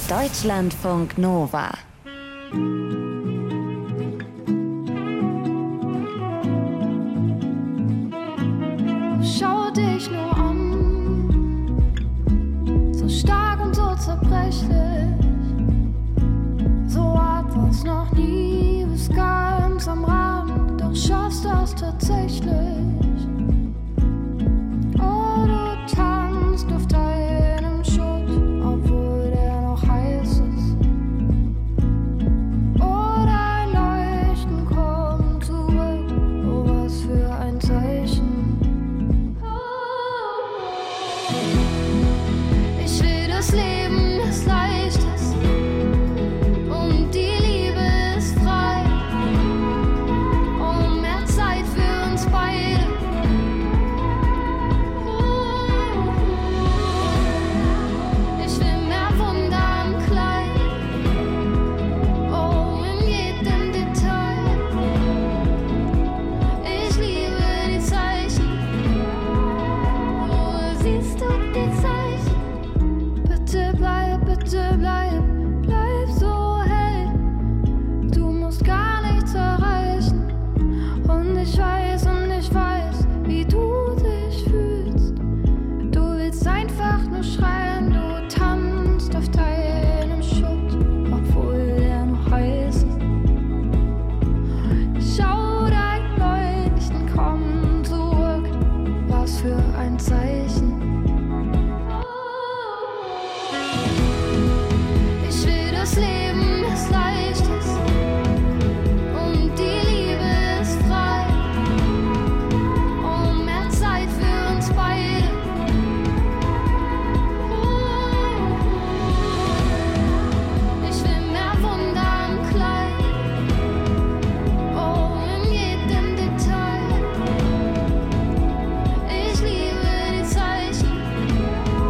Deutschlandfunk Nova. Schau dich nur an, so stark und so zerbrechlich, so hart war's noch nie, bis ganz am Rand, doch schaffst das tatsächlich. Oh, du tanzt auf deinem Schutt, obwohl der noch heiß ist. Oh, dein Leuchten kommt zurück, oh, was für ein Zeichen. Ich will das Leben, das leicht ist, und die Liebe ist frei, und mehr Zeit für uns beide. Ich will mehr Wunder im Kleinen, oh, in jedem Detail. Ich liebe die Zeichen, oh, siehst du die Zeichen? Bitte bleib so hell. Du musst gar nichts erreichen. Und ich weiß, wie du dich fühlst. Du willst einfach nur schreien, du tanzt auf deinem